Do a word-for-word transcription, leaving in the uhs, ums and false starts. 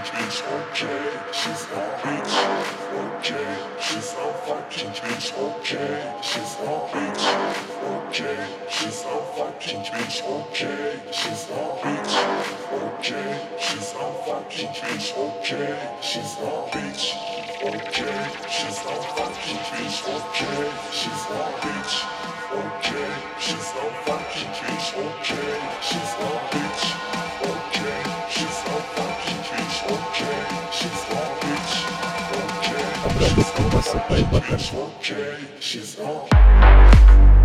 It's okay, she's a bitch. Okay, she's a fucking bitch. Okay, she's a bitch. Okay, she's a fucking bitch. Okay, she's a bitch. Okay, she's a fucking bitch. Okay, she's a bitch. Okay, she's a fucking bitch. Okay, she's a bitch. Okay, she's a fucking bitch. Okay, she's a bitch. Okay, she's a fucking bitch. Okay, she's a bitch. Okay, she's a fucking bitch. Okay, she's a